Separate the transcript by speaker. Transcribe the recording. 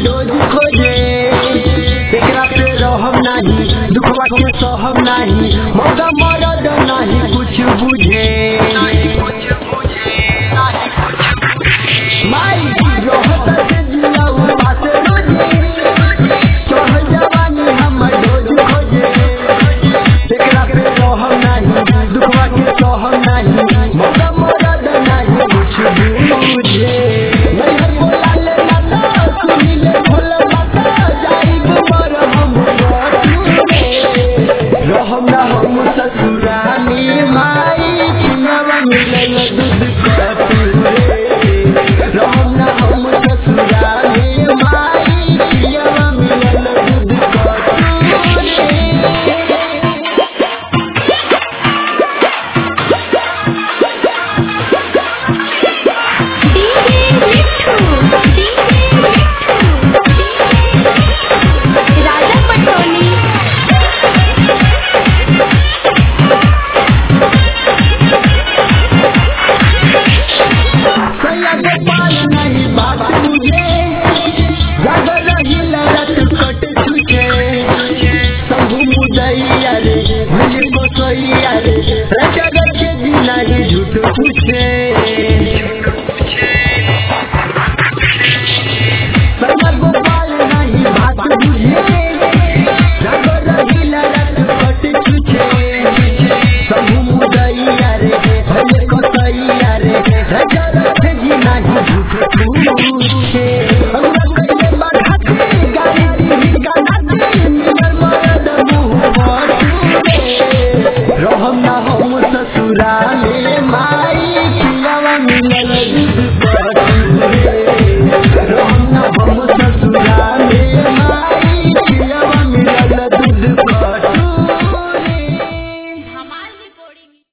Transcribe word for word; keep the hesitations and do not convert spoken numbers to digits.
Speaker 1: dose खोजे एकरा पे रहम नाही दुखवा के सहम नाही मौका मरद नहीं कुछ बुझे माई रहत से जिया उपास रोजे चढ़ जवानी हमर डोज खोजे एकरा पे रहम नाही दुखवा के सहम नाही मौका मरद नहीं कुछ बुझे नहीं बोला ले ना सुनी ले भोला बाबा जाई पर हम रहम ना हम ससुरानी माई चिनवा मिलल दूध कटुरे रहम ना हम ससुरानी माई चिनवा मिलल दूध कटुरे नहीं बात मुझे